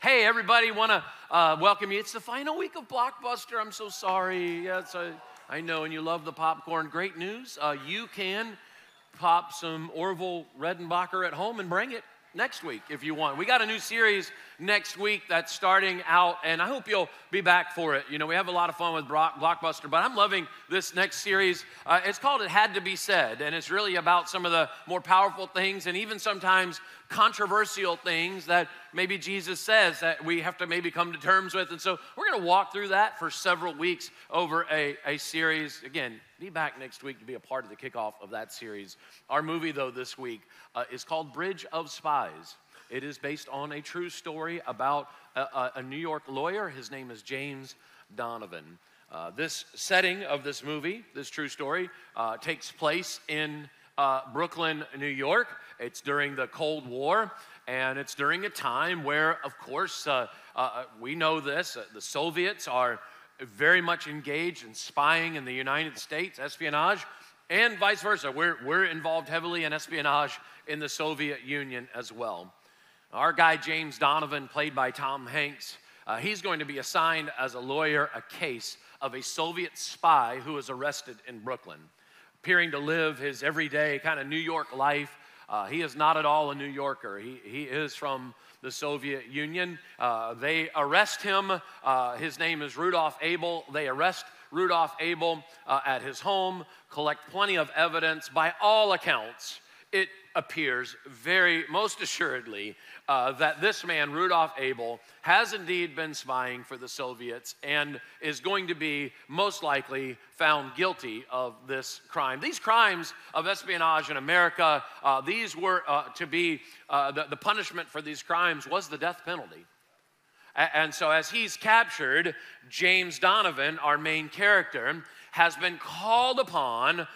Hey, everybody, want to welcome you. It's the final week of Blockbuster. I'm so sorry. Yes, I know, and you love the popcorn. Great news. You can pop some Orville Redenbacher at home and bring it next week if you want. We got a new series next week that's starting out, and I hope you'll be back for it. You know, we have a lot of fun with Blockbuster, but I'm loving this next series. It's called It Had to Be Said, and it's really about some of the more powerful things and even sometimes controversial things that maybe Jesus says that we have to maybe come to terms with. And so we're going to walk through that for several weeks over a series. Again, be back next week to be a part of the kickoff of that series. Our movie, though, this week is called Bridge of Spies. It is based on a true story about a New York lawyer. His name is James Donovan. This setting of this movie, this true story, takes place in Brooklyn, New York. It's during the Cold War, and it's during a time where, of course, we know this, the Soviets are very much engaged in spying in the United States, espionage, and vice versa. We're involved heavily in espionage in the Soviet Union as well. Our guy, James Donovan, played by Tom Hanks, he's going to be assigned as a lawyer a case of a Soviet spy who was arrested in Brooklyn, appearing to live his everyday kind of New York life. He is not at all a New Yorker. He is from the Soviet Union. They arrest him. His name is Rudolph Abel. They arrest Rudolph Abel at his home, collect plenty of evidence. By all accounts, it appears most assuredly that this man, Rudolph Abel, has indeed been spying for the Soviets and is going to be most likely found guilty of this crime. These crimes of espionage in America, these were to be, the punishment for these crimes was the death penalty. And so as he's captured, James Donovan, our main character, has been called upon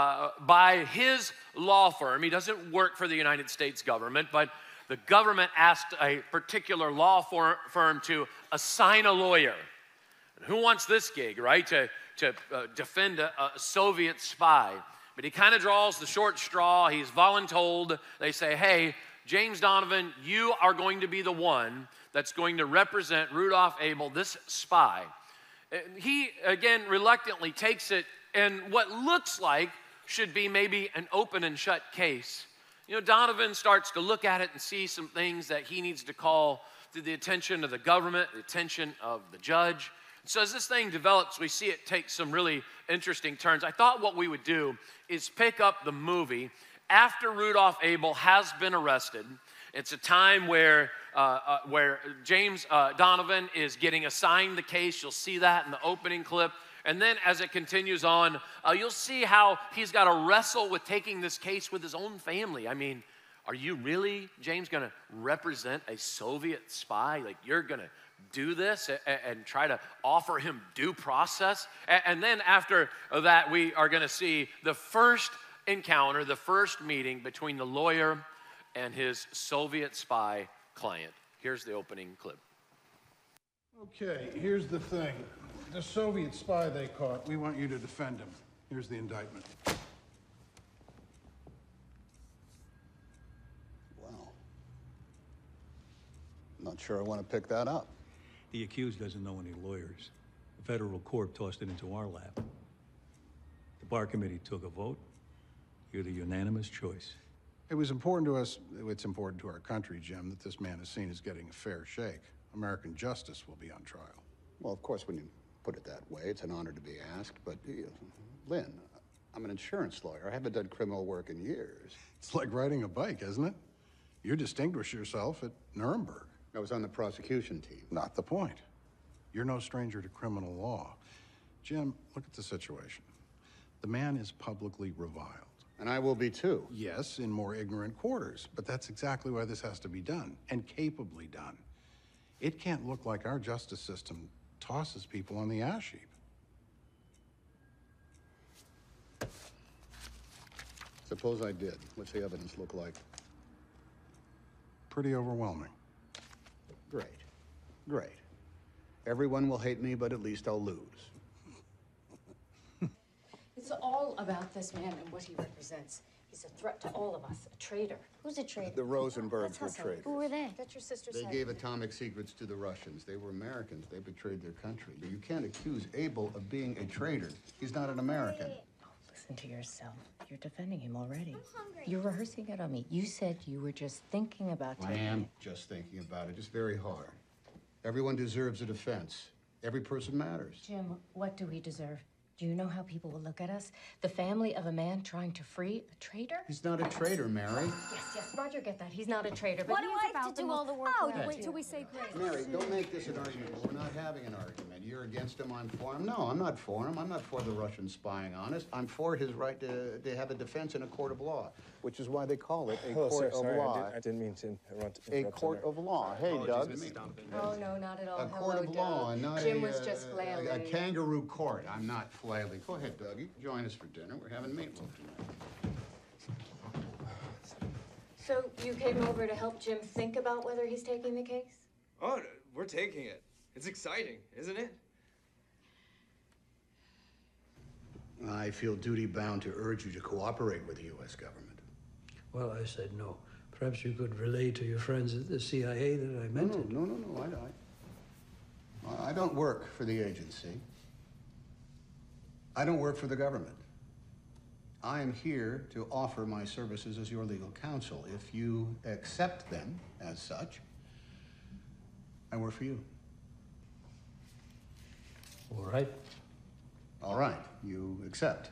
by his law firm. He doesn't work for the United States government, but the government asked a particular law firm to assign a lawyer. And who wants this gig, right? To defend a Soviet spy. But he kind of draws the short straw. He's voluntold. They say, hey, James Donovan, you are going to be the one that's going to represent Rudolph Abel, this spy. He, again, reluctantly takes it in what looks like should be maybe an open and shut case. You know, Donovan starts to look at it and see some things that he needs to call to the attention of the government, the attention of the judge. So as this thing develops, we see it take some really interesting turns. I thought what we would do is pick up the movie after Rudolph Abel has been arrested. It's a time where James Donovan is getting assigned the case. You'll see that in the opening clip. And then as it continues on, you'll see how he's got to wrestle with taking this case with his own family. I mean, are you really, James, going to represent a Soviet spy? Like, you're going to do this and try to offer him due process? And then after that, we are going to see the first encounter, the first meeting between the lawyer and his Soviet spy client. Here's the opening clip. Okay, here's the thing. The Soviet spy they caught, we want you to defend him. Here's the indictment. Wow. Not sure I want to pick that up. The accused doesn't know any lawyers. The federal court tossed it into our lap. The bar committee took a vote. You're the unanimous choice. It was important to us, it's important to our country, Jim, that this man is seen as getting a fair shake. American justice will be on trial. Well, of course, when you put it that way, it's an honor to be asked, but, Lynn, I'm an insurance lawyer. I haven't done criminal work in years. It's like riding a bike, isn't it? You distinguish yourself at Nuremberg. I was on the prosecution team. Not the point. You're no stranger to criminal law. Jim, look at the situation. The man is publicly reviled. And I will be too. Yes, in more ignorant quarters, but that's exactly why this has to be done, and capably done. It can't look like our justice system tosses people on the ash heap. Suppose I did. What's the evidence look like? Pretty overwhelming. Great. Great. Everyone will hate me, but at least I'll lose. It's all about this man and what he represents. He's a threat to all of us, a traitor. Who's a traitor? The Rosenbergs Let's were hustle. traitors. Who were they? Get your sister They side. gave atomic secrets to the Russians. They were Americans. They betrayed their country. You can't accuse Abel of being a traitor. He's not an American. Listen to yourself. You're defending him already. You're rehearsing it on me. You said you were just thinking about I taking am it. just thinking about it. It's very hard. Everyone deserves a defense. Every person matters. Jim, what do we deserve? Do you know how people will look at us? The family of a man trying to free a traitor? He's not a traitor, Mary. Yes, Roger, get that. He's not a traitor, but Why he do is I have about to do the all the work? most- Oh, wait till we say grace. Mary, don't make this an argument. We're not having an argument. You're against him, I'm for him. No, I'm not for him. I'm not for the Russians spying on us. I'm for his right to have a defense in a court of law, which is why they call it a court of law. I didn't mean to interrupt. A court of law. Hey, Doug. Oh, no, not at all. A Hello, court of law, Doug. not Jim was just flailing. a kangaroo court. I'm not flailing. Go ahead, Doug. You can join us for dinner. We're having meatloaf tonight. So you came over to help Jim think about whether he's taking the case? Oh, we're taking it. It's exciting, isn't it? I feel duty-bound to urge you to cooperate with the U.S. government. Well, I said no. Perhaps you could relay to your friends at the CIA that I meant it. No. I don't work for the agency. I don't work for the government. I am here to offer my services as your legal counsel. If you accept them as such, I work for you. All right. All right, you accept.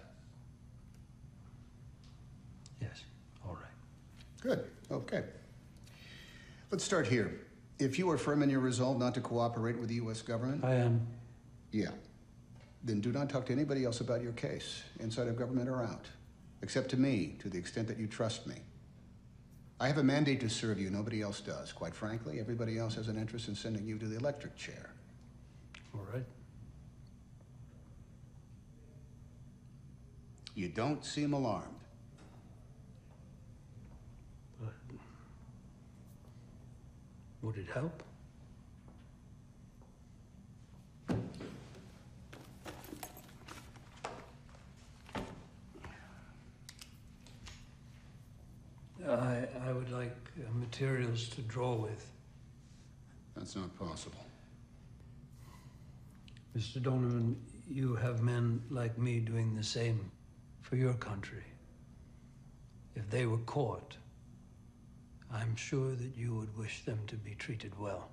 Yes, all right. Good, okay. Let's start here. If you are firm in your resolve not to cooperate with the U.S. government, I am. yeah, then do not talk to anybody else about your case, inside of government or out, except to me, to the extent that you trust me. I have a mandate to serve you, nobody else does. Quite frankly, everybody else has an interest in sending you to the electric chair. All right. You don't seem alarmed. Would it help? I would like materials to draw with. That's not possible. Mr. Donovan, you have men like me doing the same for your country. If they were caught, I'm sure that you would wish them to be treated well.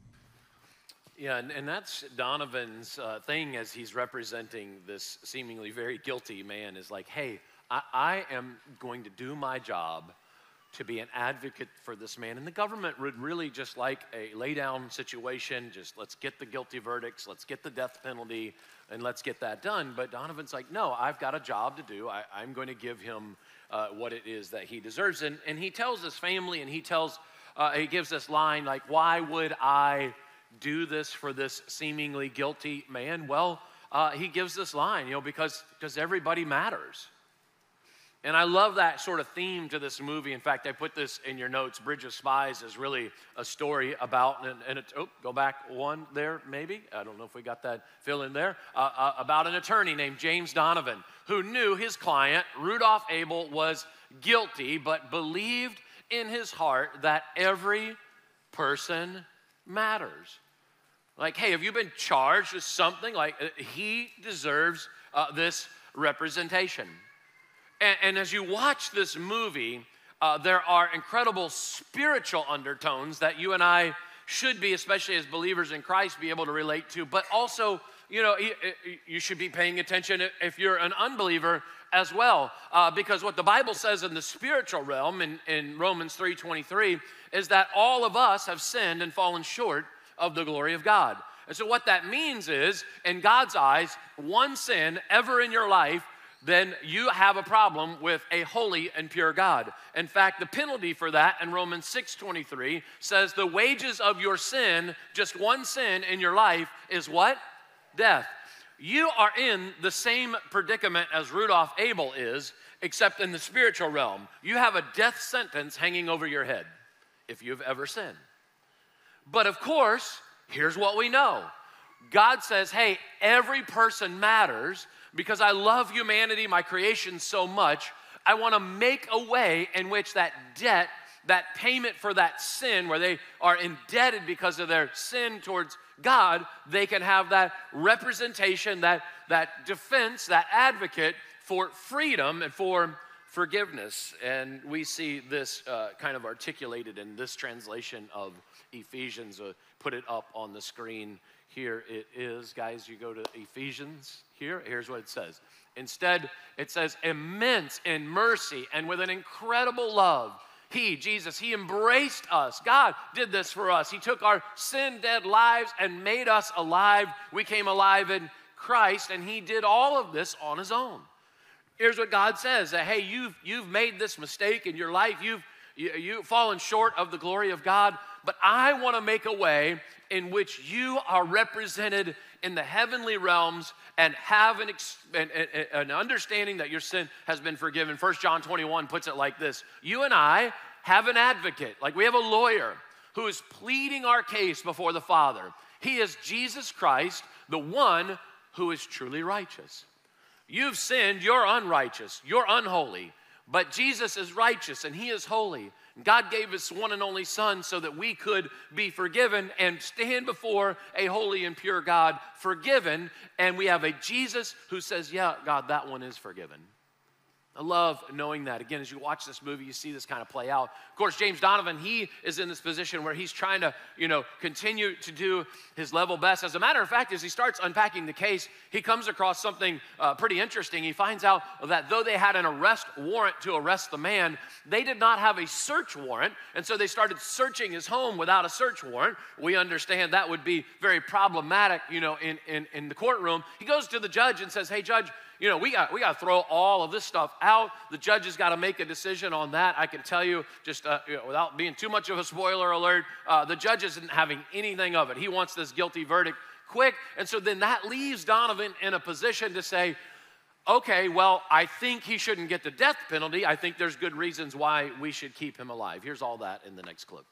Yeah, and that's Donovan's thing as he's representing this seemingly very guilty man is like, hey, I am going to do my job to be an advocate for this man. And the government would really just like a lay-down situation, just let's get the guilty verdicts, let's get the death penalty, and let's get that done. But Donovan's like, no, I've got a job to do. I'm going to give him what it is that he deserves. And he tells his family, and he gives this line like, why would I do this for this seemingly guilty man? Well, he gives this line, because everybody matters. And I love that sort of theme to this movie. In fact, I put this in your notes. Bridge of Spies is really a story about, go back one there, maybe. I don't know if we got that fill in there. About an attorney named James Donovan who knew his client, Rudolph Abel, was guilty, but believed in his heart that every person matters. Like, hey, have you been charged with something? Like, he deserves this representation. And as you watch this movie, there are incredible spiritual undertones that you and I should be, especially as believers in Christ, be able to relate to. But also, you should be paying attention if you're an unbeliever as well. Because what the Bible says in the spiritual realm in Romans 3:23 is that all of us have sinned and fallen short of the glory of God. And so what that means is, in God's eyes, one sin ever in your life, then you have a problem with a holy and pure God. In fact, the penalty for that in Romans 6:23 says the wages of your sin, just one sin in your life, is what? Death. You are in the same predicament as Rudolph Abel is, except in the spiritual realm. You have a death sentence hanging over your head if you've ever sinned. But of course, here's what we know. God says, hey, every person matters because I love humanity, my creation, so much. I want to make a way in which that debt, that payment for that sin, where they are indebted because of their sin towards God, they can have that representation, that defense, that advocate for freedom and for forgiveness. And we see this kind of articulated in this translation of Ephesians. Put it up on the screen. Here it is, guys. You go to Ephesians here. Here's what it says. Instead, it says, immense in mercy and with an incredible love. He, Jesus, he embraced us. God did this for us. He took our sin-dead lives and made us alive. We came alive in Christ, and he did all of this on his own. Here's what God says, that, hey, you've made this mistake in your life. You've fallen short of the glory of God, but I want to make a way in which you are represented in the heavenly realms and have an understanding that your sin has been forgiven. 1 John 21 puts it like this. You and I have an advocate, like we have a lawyer who is pleading our case before the Father. He is Jesus Christ, the one who is truly righteous. You've sinned, you're unrighteous, you're unholy, but Jesus is righteous and he is holy. God gave his one and only Son so that we could be forgiven and stand before a holy and pure God, forgiven, and we have a Jesus who says, yeah, God, that one is forgiven. I love knowing that. Again, as you watch this movie, you see this kind of play out. Of course, James Donovan, he is in this position where he's trying to, continue to do his level best. As a matter of fact, as he starts unpacking the case, he comes across something pretty interesting. He finds out that though they had an arrest warrant to arrest the man, they did not have a search warrant, and so they started searching his home without a search warrant. We understand that would be very problematic, in the courtroom. He goes to the judge and says, hey, judge, we got to throw all of this stuff out. The judge has got to make a decision on that. I can tell you, just without being too much of a spoiler alert, the judge isn't having anything of it. He wants this guilty verdict quick. And so then that leaves Donovan in a position to say, okay, well, I think he shouldn't get the death penalty. I think there's good reasons why we should keep him alive. Here's all that in the next clip.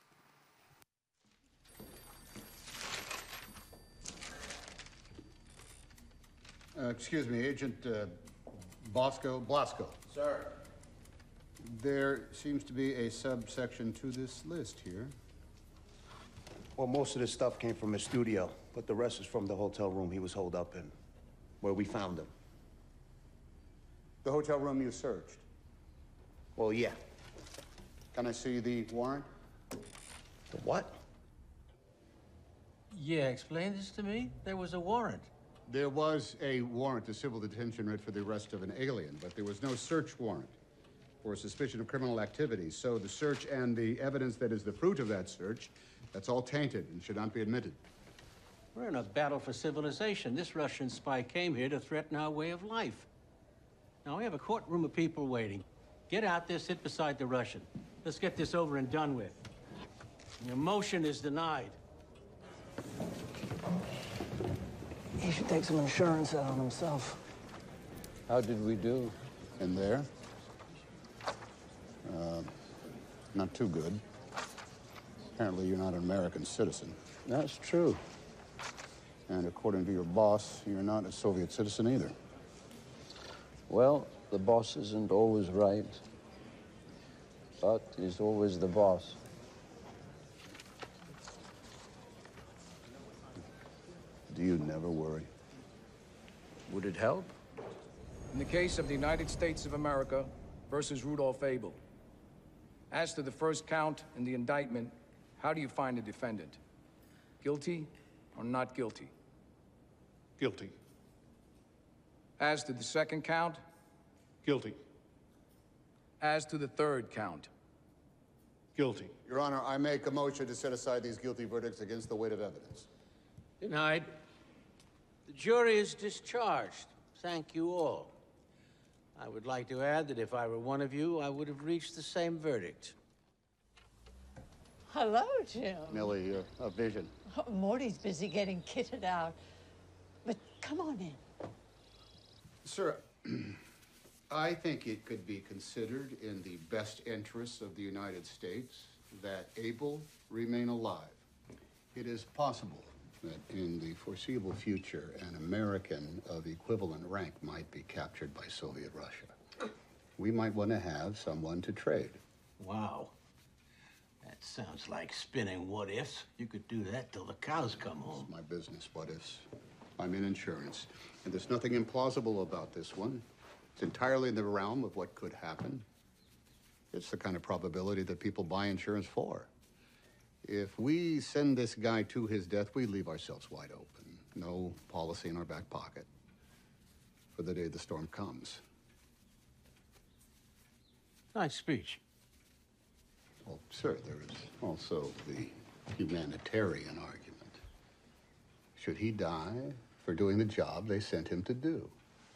Excuse me, Agent Blasco. Sir. There seems to be a subsection to this list here. Well, most of this stuff came from his studio, but the rest is from the hotel room he was holed up in, where we found him. The hotel room you searched? Well, yeah. Can I see the warrant? The what? Yeah, explain this to me. There was a warrant. There was a warrant, a civil detention writ for the arrest of an alien, but there was no search warrant for suspicion of criminal activity. So the search and the evidence that is the fruit of that search, that's all tainted and should not be admitted. We're in a battle for civilization. This Russian spy came here to threaten our way of life. Now, we have a courtroom of people waiting. Get out there, sit beside the Russian. Let's get this over and done with. Your motion is denied. He should take some insurance out on himself. How did we do? In there? Not too good. Apparently you're not an American citizen. That's true. And according to your boss, you're not a Soviet citizen either. Well, the boss isn't always right, but he's always the boss. Do you never worry? Would it help? In the case of the United States of America versus Rudolph Abel, as to the first count in the indictment, how do you find the defendant? Guilty or not guilty? Guilty. As to the second count? Guilty. As to the third count? Guilty. Your Honor, I make a motion to set aside these guilty verdicts against the weight of evidence. Denied. The jury is discharged. Thank you all. I would like to add that if I were one of you, I would have reached the same verdict. Hello, Jim. Millie, a vision. Oh, Morty's busy getting kitted out. But come on in. Sir, I think it could be considered in the best interests of the United States that Abel remain alive. It is possible that in the foreseeable future, an American of equivalent rank might be captured by Soviet Russia. we might want to have someone to trade. Wow. That sounds like spinning what ifs. You could do that till the cows come home. It's my business, what ifs. I'm in insurance, and there's nothing implausible about this one. It's entirely in the realm of what could happen. It's the kind of probability that people buy insurance for. If we send this guy to his death, we leave ourselves wide open. No policy in our back pocket for the day the storm comes. Nice speech. Well, sir, there is also the humanitarian argument. Should he die for doing the job they sent him to do?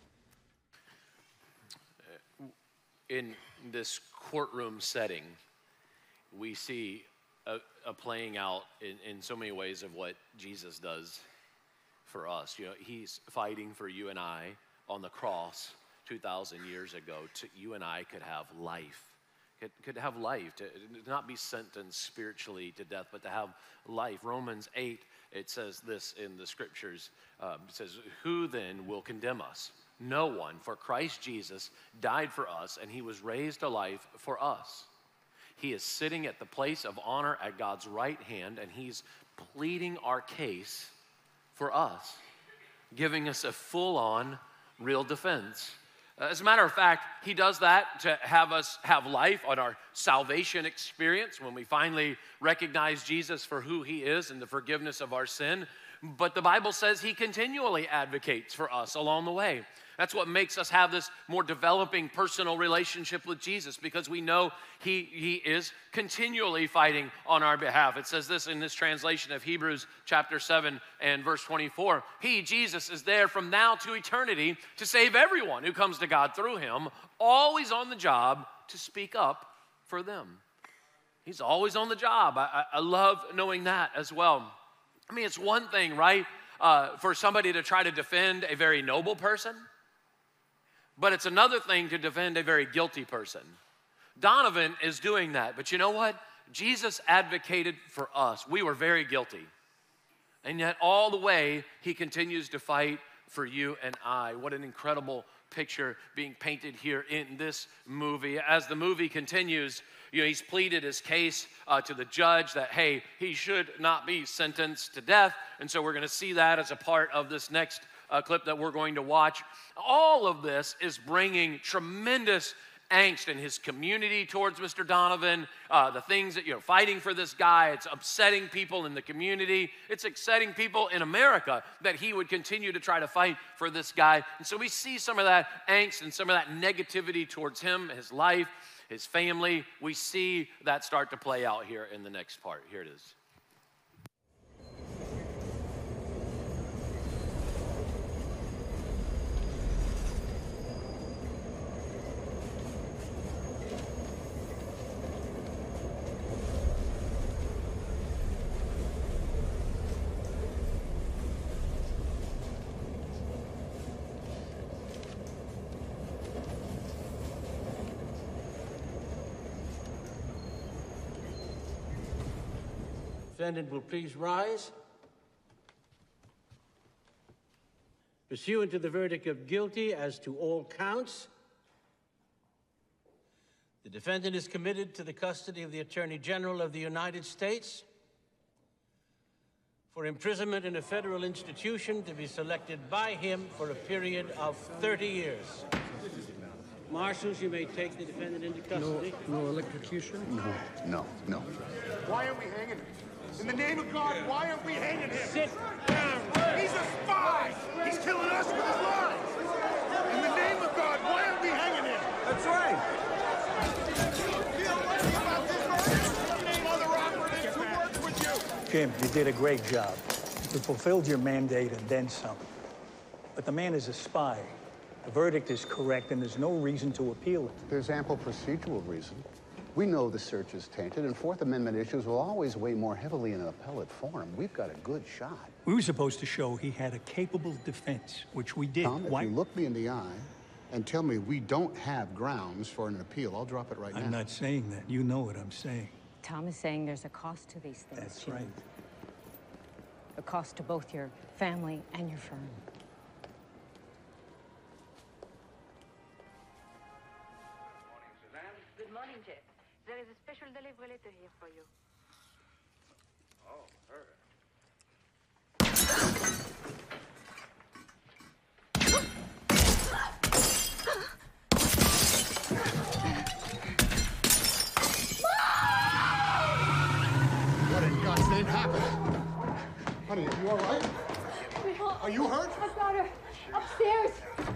In this courtroom setting, we see a playing out in so many ways of what Jesus does for us. You know, he's fighting for you and I on the cross 2,000 years ago. You and I could have life. Could have life, to not be sentenced spiritually to death, but to have life. Romans 8, it says this in the scriptures. It says, who then will condemn us? No one, for Christ Jesus died for us, and he was raised to life for us. He is sitting at the place of honor at God's right hand, and he's pleading our case for us, giving us a full-on real defense. As a matter of fact, he does that to have us have life on our salvation experience when we finally recognize Jesus for who he is and the forgiveness of our sin. But the Bible says he continually advocates for us along the way. That's what makes us have this more developing personal relationship with Jesus, because we know he is continually fighting on our behalf. It says this in this translation of Hebrews chapter 7 and verse 24. He, Jesus, is there from now to eternity to save everyone who comes to God through him, always on the job to speak up for them. He's always on the job. I love knowing that as well. I mean, it's one thing, right, for somebody to try to defend a very noble person, but it's another thing to defend a very guilty person. Donovan is doing that, but you know what? Jesus advocated for us. We were very guilty, and yet all the way, he continues to fight for you and I. What an incredible picture being painted here in this movie. As the movie continues, you know, he's pleaded his case to the judge that, hey, he should not be sentenced to death. And so we're going to see that as a part of this next clip that we're going to watch. All of this is bringing tremendous angst in his community towards Mr. Donovan, the things that, you know, fighting for this guy. It's upsetting people in the community. It's upsetting people in America that he would continue to try to fight for this guy. And so we see some of that angst and some of that negativity towards him, his life, his family. We see that start to play out here in the next part. Here it is. Defendant will please rise. Pursuant to the verdict of guilty as to all counts, the defendant is committed to the custody of the Attorney General of the United States for imprisonment in a federal institution to be selected by him for a period of 30 years. Marshals, you may take the defendant into custody. No electrocution? No. Why aren't we hanging him? In the name of God, why aren't we hanging him? Sit down. He's a spy! He's killing us with his lies! In the name of God, why aren't we hanging him? That's right! Jim, you did a great job. You fulfilled your mandate and then some. But the man is a spy. The verdict is correct, and there's no reason to appeal it. There's ample procedural reason. We know the search is tainted, and Fourth Amendment issues will always weigh more heavily in an appellate forum. We've got a good shot. We were supposed to show he had a capable defense, which we did. Tom, if you look me in the eye and tell me we don't have grounds for an appeal, I'll drop it right now. I'm not saying that. You know what I'm saying. Tom is saying there's a cost to these things. That's Jim. right. A cost to both your family and your firm. Honey, are you all right? Are you hurt? I've got her upstairs.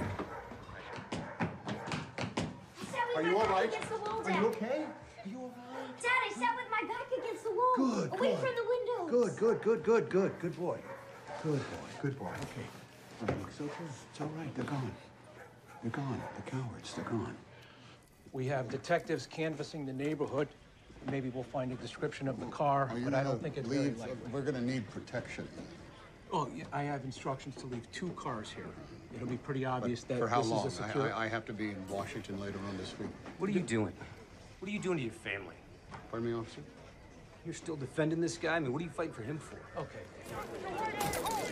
Are you all right? Against the wall, Are Dad. you okay? Dad, I sat with my back against the wall. Good, Away good. from the windows. Good, good, good, good, good. Good boy. Good boy, good boy. Okay. All right, it's okay. It's all right. They're gone. They're gone. The cowards, they're gone. We have detectives canvassing the neighborhood. Maybe we'll find a description of the car, but I don't think it's very likely. We're gonna need protection. Oh, yeah, I have instructions to leave 2 cars here. It'll be pretty obvious that For how this long? is a secure... I have to be in Washington later on this week. What are you doing? What are you doing to your family? Pardon me, officer? You're still defending this guy? I mean, what are you fighting for him for? Okay.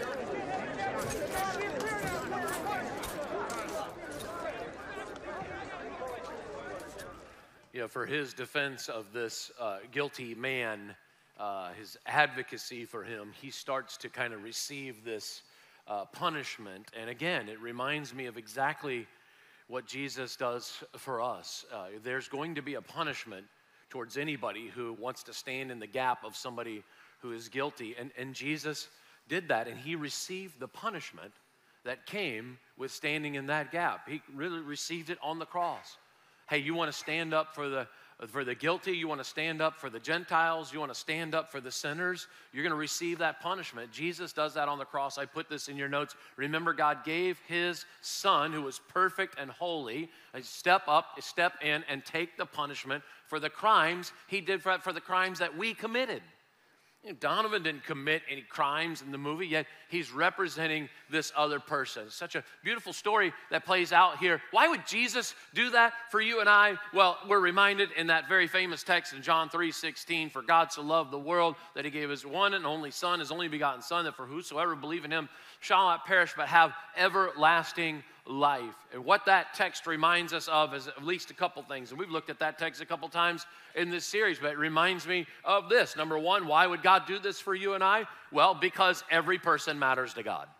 You know, for his defense of this guilty man, his advocacy for him, he starts to kind of receive this punishment. And again, it reminds me of exactly what Jesus does for us. There's going to be a punishment towards anybody who wants to stand in the gap of somebody who is guilty. And Jesus did that, and he received the punishment that came with standing in that gap. He really received it on the cross. Hey, you want to stand up for the guilty? You want to stand up for the Gentiles? You want to stand up for the sinners? You're going to receive that punishment. Jesus does that on the cross. I put this in your notes. Remember, God gave his son, who was perfect and holy, step in, and take the punishment for the crimes he did for the crimes that we committed. You know, Donovan didn't commit any crimes in the movie, yet he's representing this other person. It's such a beautiful story that plays out here. Why would Jesus do that for you and I? Well, we're reminded in that very famous text in John 3:16, for God so loved the world that he gave his one and only son, his only begotten son, that for whosoever believe in him shall not perish but have everlasting life. And what that text reminds us of is at least a couple things. And we've looked at that text a couple times in this series, but it reminds me of this. Number one, why would God do this for you and I? Well, because every person matters to God.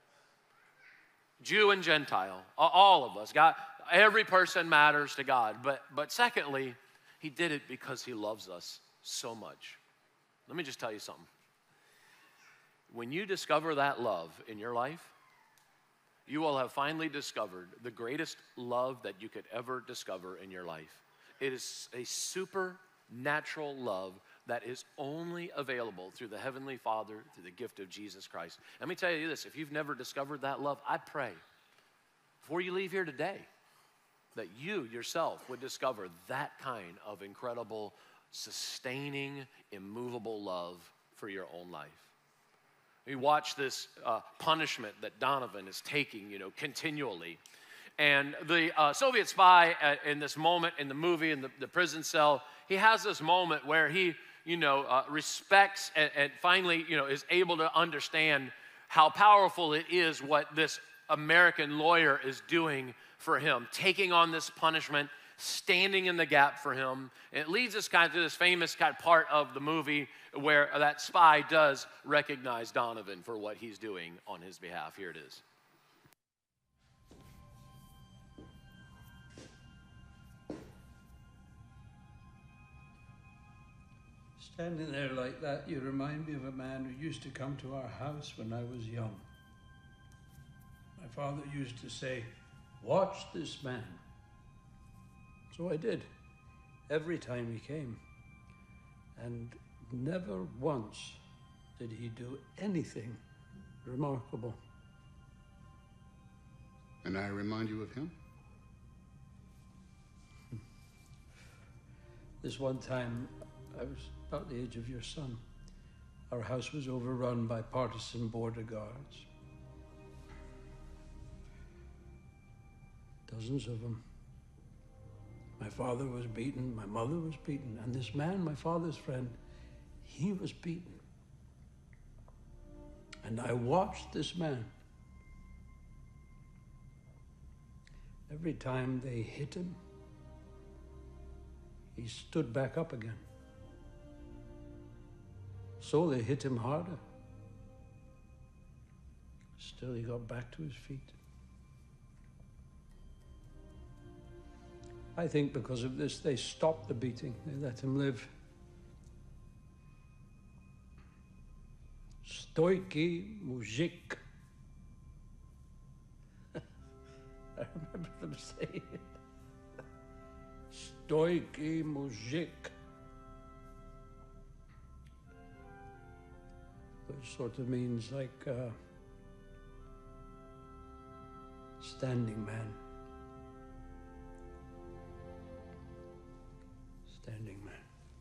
Jew and Gentile, all of us. God, every person matters to God. But secondly, he did it because he loves us so much. Let me just tell you something. When you discover that love in your life, you will have finally discovered the greatest love that you could ever discover in your life. It is a supernatural love that is only available through the Heavenly Father, through the gift of Jesus Christ. Let me tell you this, if you've never discovered that love, I pray, before you leave here today, that you yourself would discover that kind of incredible, sustaining, immovable love for your own life. We watch this punishment that Donovan is taking, continually. And the Soviet spy in this moment in the movie, in the prison cell, he has this moment where he, respects and finally, is able to understand how powerful it is what this American lawyer is doing for him, taking on this punishment, standing in the gap for him. And it leads us kind of to this famous kind of part of the movie where that spy does recognize Donovan for what he's doing on his behalf. Here it is. Standing there like that, you remind me of a man who used to come to our house when I was young. My father used to say, "Watch this man." So I did, every time he came. And never once did he do anything remarkable. And I remind you of him? This one time, I was about the age of your son. Our house was overrun by partisan border guards. Dozens of them. My father was beaten, my mother was beaten, and this man, my father's friend, he was beaten. And I watched this man. Every time they hit him, he stood back up again. So they hit him harder. Still, he got back to his feet. I think because of this, they stopped the beating. They let him live. Stoiki Mujik. I remember them saying it. Stoiki Mujik. Which sort of means like standing man. Standing man.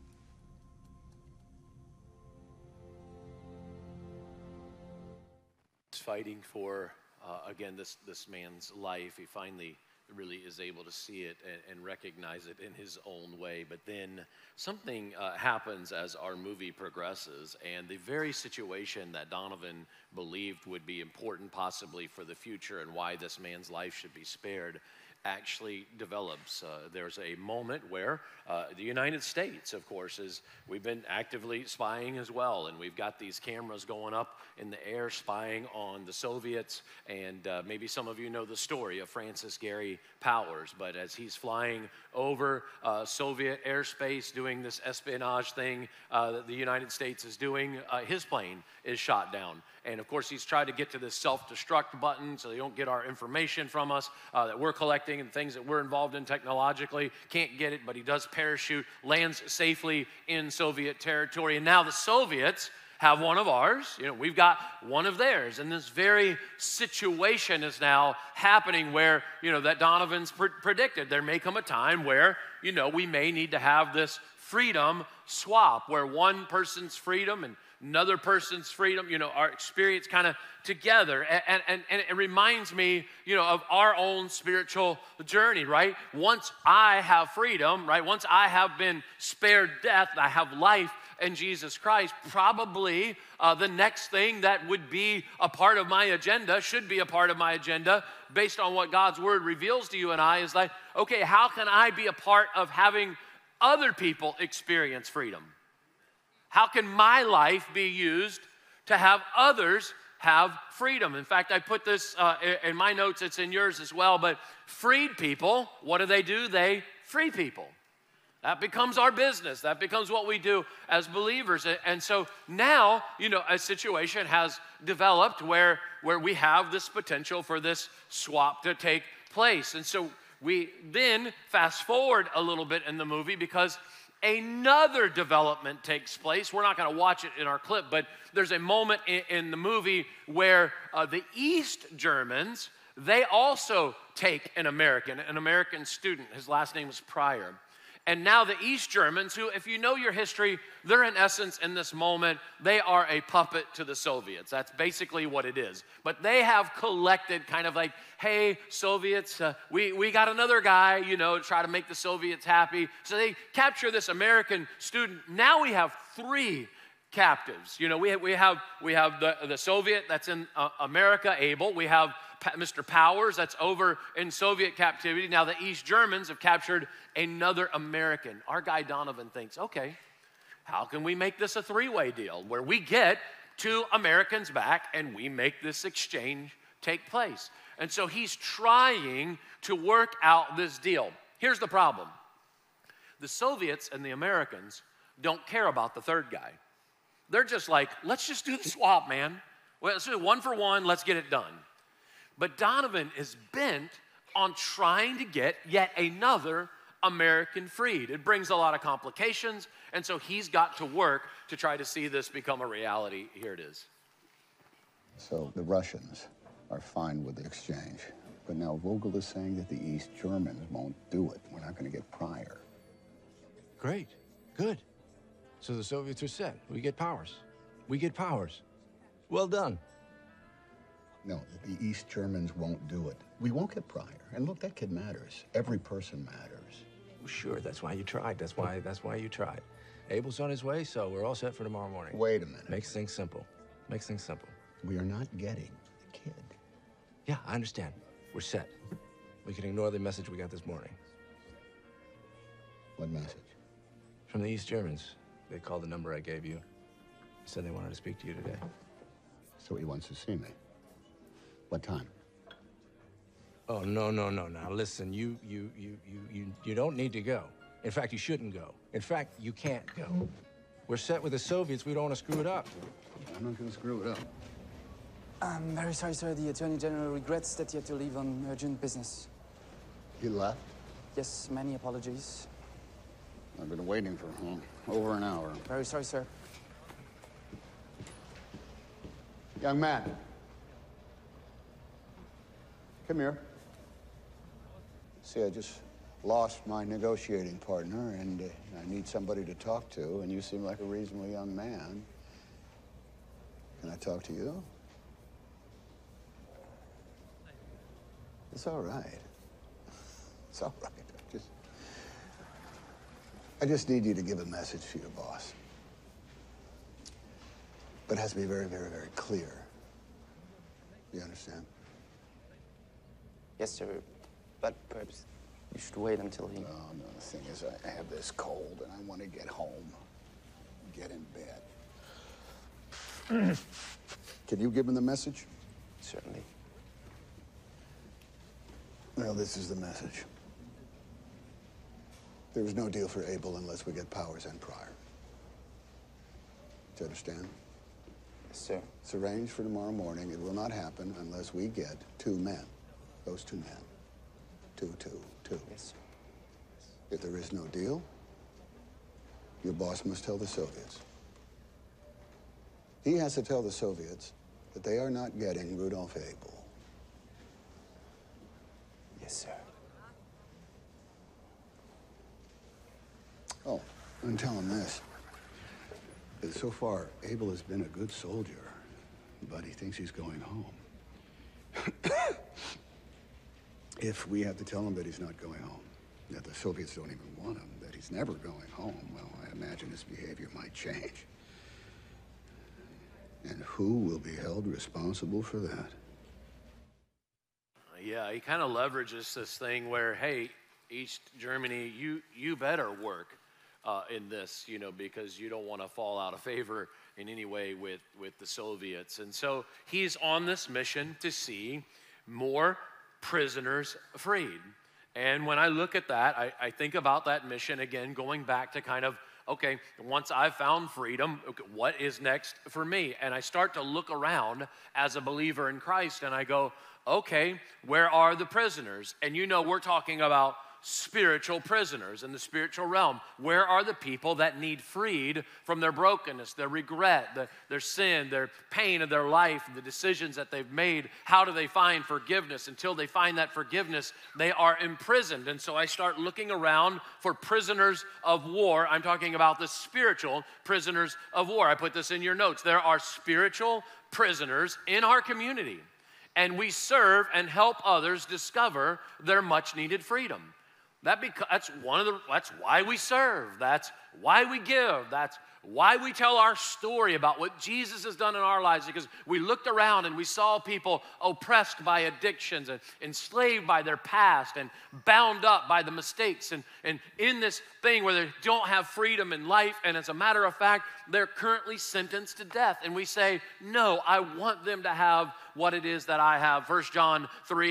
Fighting for, again, this man's life. He finally really is able to see it and recognize it in his own way. But then something happens as our movie progresses, and the very situation that Donovan believed would be important possibly for the future and why this man's life should be spared actually develops. There's a moment where the United States, of course, we've been actively spying as well, and we've got these cameras going up in the air spying on the Soviets, and maybe some of you know the story of Francis Gary Powers, but as he's flying over Soviet airspace doing this espionage thing that the United States is doing, his plane is shot down. And of course, he's tried to get to this self-destruct button so they don't get our information from us that we're collecting and things that we're involved in technologically. Can't get it, but he does parachute, lands safely in Soviet territory. And now the Soviets have one of ours. You know, we've got one of theirs. And this very situation is now happening where, you know, that Donovan's predicted. There may come a time where, you know, we may need to have this freedom swap where one person's freedom and another person's freedom, you know, our experience kind of together. And it reminds me, you know, of our own spiritual journey, right? Once I have freedom, right? Once I have been spared death, I have life in Jesus Christ, probably the next thing that would be a part of my agenda, should be a part of my agenda, based on what God's word reveals to you and I, is like, okay, how can I be a part of having other people experience freedom? How can my life be used to have others have freedom? In fact, I put this in my notes, it's in yours as well, but freed people, what do? They free people. That becomes our business. That becomes what we do as believers. And so now, you know, a situation has developed where we have this potential for this swap to take place. And so we then fast forward a little bit in the movie because another development takes place. We're not going to watch it in our clip, but there's a moment in the movie where the East Germans, they also take an American student. His last name was Pryor. And now the East Germans, who, if you know your history, they're in essence in this moment, they are a puppet to the Soviets. That's basically what it is. But they have collected kind of like, hey, Soviets, we got another guy, you know, to try to make the Soviets happy. So they capture this American student. Now we have 3 captives. You know, we have the Soviet that's in America, Abel. We have Mr. Powers that's over in Soviet captivity. Now the East Germans have captured another American. Our guy Donovan thinks, okay, how can we make this a 3-way deal where we get 2 Americans back and we make this exchange take place? And so he's trying to work out this deal. Here's the problem. The Soviets and the Americans don't care about the third guy. They're just like, let's just do the swap, man. Well, let's do 1 for 1, let's get it done. But Donovan is bent on trying to get yet another American freed. It brings a lot of complications, and so he's got to work to try to see this become a reality. Here it is. So the Russians are fine with the exchange, but now Vogel is saying that the East Germans won't do it. We're not going to get Pryor. Great. Good. So the Soviets are set. We get Powers. We get Powers. Well done. No, the East Germans won't do it. We won't get Pryor. And look, that kid matters. Every person matters. Well, sure, that's why you tried. That's why you tried. Abel's on his way, so we're all set for tomorrow morning. Wait a minute. Makes things simple. Makes things simple. We are not getting the kid. Yeah, I understand. We're set. We can ignore the message we got this morning. What message? From the East Germans. They called the number I gave you. Said they wanted to speak to you today. So he wants to see me. What time? Oh, no. Now, listen, you don't need to go. In fact, you shouldn't go. In fact, you can't go. We're set with the Soviets. We don't want to screw it up. I'm not going to screw it up. I'm very sorry, sir. The Attorney General regrets that he had to leave on urgent business. He left? Yes, many apologies. I've been waiting for him over an hour. Very sorry, sir. Young man. Come here. See, I just lost my negotiating partner, and I need somebody to talk to, and you seem like a reasonable young man. Can I talk to you? It's all right. It's all right. I just need you to give a message to your boss. But it has to be very, very, very clear. You understand? Yes, sir. But perhaps you should wait until he... No, the thing is, I have this cold, and I want to get home. Get in bed. Can you give him the message? Certainly. Well, this is the message. There is no deal for Abel unless we get Powers and Pryor. Do you understand? Yes, sir. It's arranged for tomorrow morning. It will not happen unless we get 2 men. Those 2 men. 2. Yes, sir. If there is no deal, your boss must tell the Soviets. He has to tell the Soviets that they are not getting Rudolph Abel. Yes, sir. Oh, and tell him this. That so far, Abel has been a good soldier, but he thinks he's going home. If we have to tell him that he's not going home, that the Soviets don't even want him, that he's never going home, well, I imagine his behavior might change. And who will be held responsible for that? Yeah, he kind of leverages this thing where, hey, East Germany, you better work in this, because you don't want to fall out of favor in any way with the Soviets. And so he's on this mission to see more prisoners freed. And when I look at that, I think about that mission again, going back to kind of, okay, once I've found freedom, okay, what is next for me? And I start to look around as a believer in Christ, and I go, okay, where are the prisoners? And we're talking about spiritual prisoners in the spiritual realm. Where are the people that need freed from their brokenness, their regret, their sin, their pain of their life, and the decisions that they've made? How do they find forgiveness? Until they find that forgiveness, they are imprisoned. And so I start looking around for prisoners of war. I'm talking about the spiritual prisoners of war. I put this in your notes. There are spiritual prisoners in our community, and we serve and help others discover their much-needed freedom. That's why we serve. That's why we give. That's why we tell our story about what Jesus has done in our lives, because we looked around and we saw people oppressed by addictions and enslaved by their past and bound up by the mistakes and in this thing where they don't have freedom in life, and as a matter of fact, they're currently sentenced to death. And we say, no, I want them to have what it is that I have. 1 John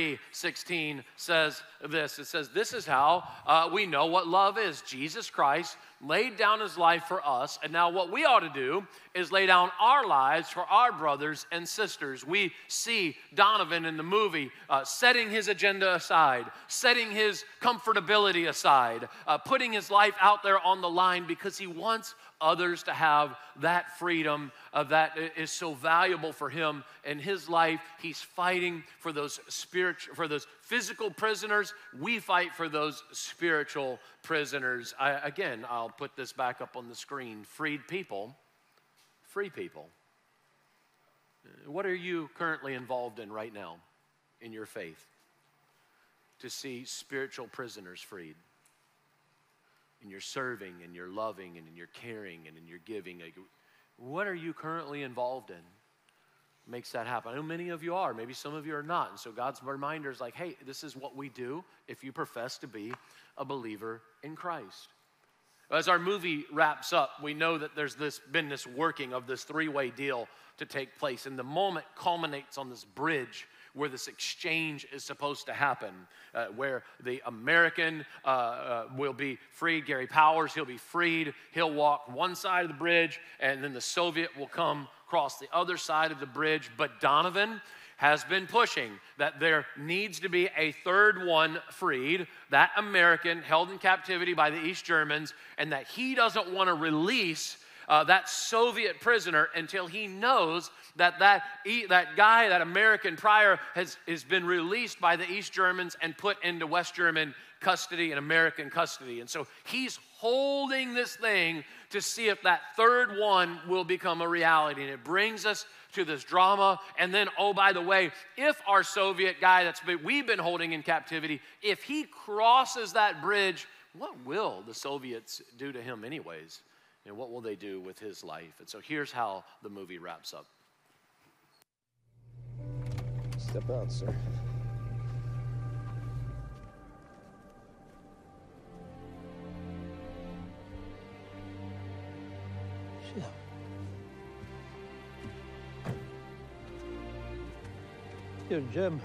3:16 says this. It says, this is how we know what love is. Jesus Christ laid down his life for us, and now what we ought to do is lay down our lives for our brothers and sisters. We see Donovan in the movie setting his agenda aside, setting his comfortability aside, putting his life out there on the line because he wants others to have that freedom that is so valuable for him in his life. He's fighting for those physical prisoners. We fight for those spiritual prisoners. I'll put this back up on the screen. Freed people, free people. What are you currently involved in right now in your faith to see spiritual prisoners freed? In your serving, and your loving, and in your caring, and in your giving. What are you currently involved in? Makes that happen. I know many of you are. Maybe some of you are not. And so God's reminder is like, hey, this is what we do if you profess to be a believer in Christ. As our movie wraps up, we know that there's been this working of this three-way deal to take place. And the moment culminates on this bridge where this exchange is supposed to happen, where the American will be freed. Gary Powers, he'll be freed. He'll walk one side of the bridge, and then the Soviet will come across the other side of the bridge. But Donovan has been pushing that there needs to be a third one freed, that American held in captivity by the East Germans, and that he doesn't want to release that Soviet prisoner until he knows that that guy, that American prior, has been released by the East Germans and put into West German custody and American custody. And so he's holding this thing to see if that third one will become a reality. And it brings us to this drama. And then, oh, by the way, if our Soviet guy we've been holding in captivity, if he crosses that bridge, what will the Soviets do to him anyways? And what will they do with his life? And so here's how the movie wraps up. Step out, sir. Here, Jim.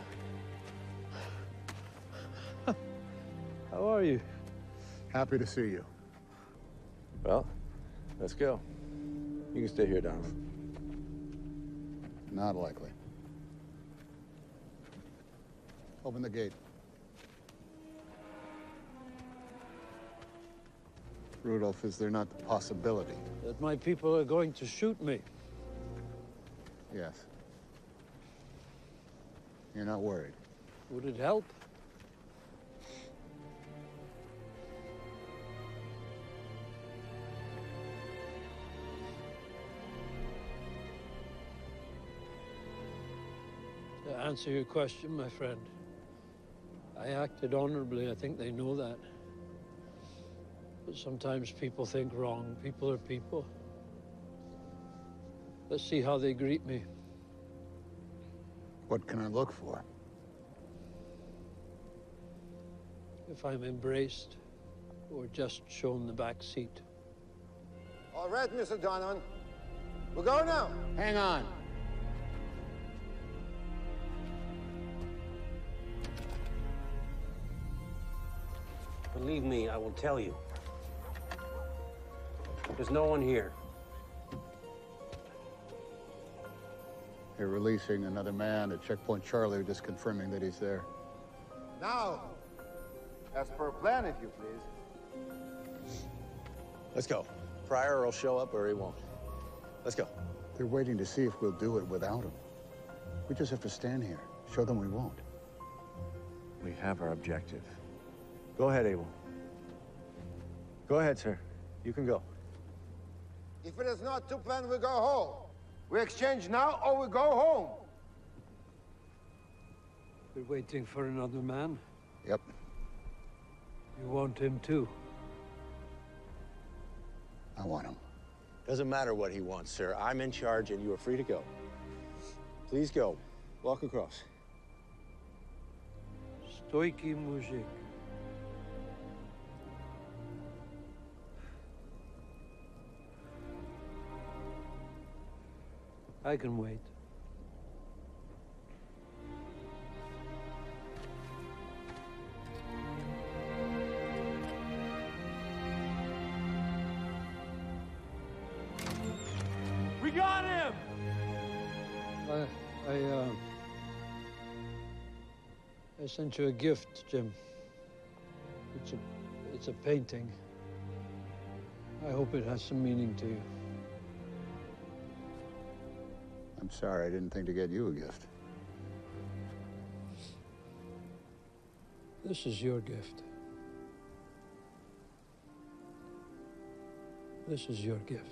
How are you? Happy to see you. Well, let's go. You can stay here, Donovan. Not likely. Open the gate. Rudolph, is there not the possibility? That my people are going to shoot me. Yes. You're not worried? Would it help? To answer your question, my friend, I acted honorably. I think they know that. But sometimes people think wrong. People are people. Let's see how they greet me. What can I look for? If I'm embraced or just shown the back seat. All right, Mr. Donovan. We'll go now. Hang on. Believe me, I will tell you. There's no one here. They're releasing another man at Checkpoint Charlie, just confirming that he's there. Now, as per plan, if you please. Let's go. Pryor will show up or he won't. Let's go. They're waiting to see if we'll do it without him. We just have to stand here, show them we won't. We have our objective. Go ahead, Abel. Go ahead, sir. You can go. If it is not to plan, we go home. We exchange now or we go home. We're waiting for another man? Yep. You want him too? I want him. Doesn't matter what he wants, sir. I'm in charge and you are free to go. Please go. Walk across. Stoiki mujik. I can wait. We got him! I sent you a gift, Jim. It's a painting. I hope it has some meaning to you. I'm sorry, I didn't think to get you a gift. This is your gift. This is your gift.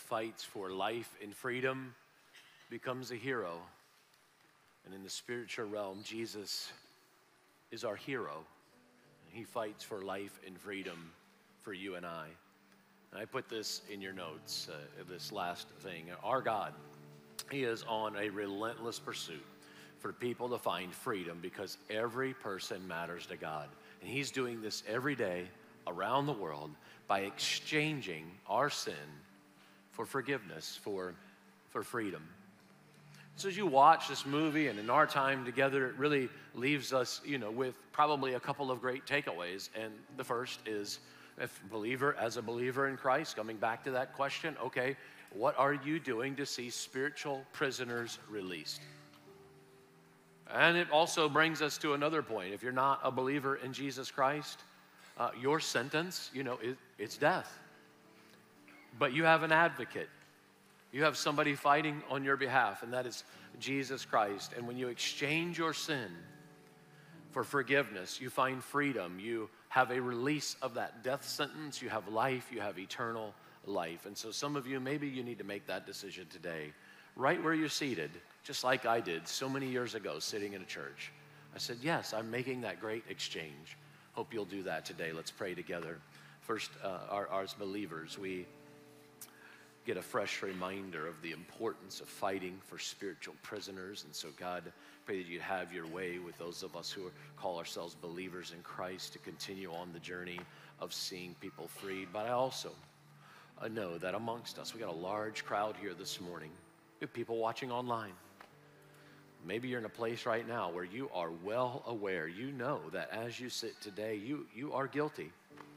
fights for life and freedom becomes a hero. And in the spiritual realm, Jesus is our hero. He fights for life and freedom for you and I. And I put this in your notes, this last thing. Our God, He is on a relentless pursuit for people to find freedom because every person matters to God. And He's doing this every day around the world by exchanging our sin for forgiveness, for freedom. So as you watch this movie and in our time together, it really leaves us, with probably a couple of great takeaways. And the first is, as a believer in Christ, coming back to that question, okay, what are you doing to see spiritual prisoners released? And it also brings us to another point. If you're not a believer in Jesus Christ, your sentence, it's death. But you have an advocate. You have somebody fighting on your behalf, and that is Jesus Christ. And when you exchange your sin for forgiveness, you find freedom. You have a release of that death sentence. You have life. You have eternal life. And so some of you, maybe you need to make that decision today, right where you're seated, just like I did so many years ago sitting in a church. I said, yes, I'm making that great exchange. Hope you'll do that today. Let's pray together. First, as believers, we get a fresh reminder of the importance of fighting for spiritual prisoners. And so, God, pray that you have your way with those of us who call ourselves believers in Christ to continue on the journey of seeing people freed. But I also know that amongst us, we got a large crowd here this morning. We have people watching online. Maybe you're in a place right now where you are well aware, you know that as you sit today, you are guilty.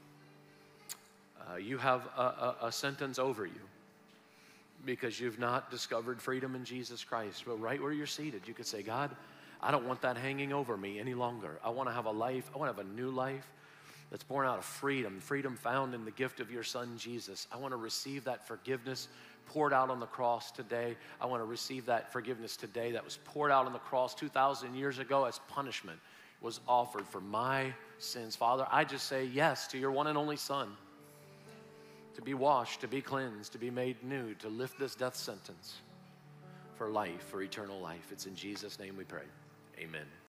You have a sentence over you because you've not discovered freedom in Jesus Christ. But right where you're seated, you could say, God, I don't want that hanging over me any longer. I want to have a life, I want to have a new life that's born out of freedom, freedom found in the gift of your Son, Jesus. I want to receive that forgiveness poured out on the cross today. I want to receive that forgiveness today that was poured out on the cross 2,000 years ago as punishment was offered for my sins. Father, I just say yes to your one and only Son, to be washed, to be cleansed, to be made new, to lift this death sentence for life, for eternal life. It's in Jesus' name we pray. Amen.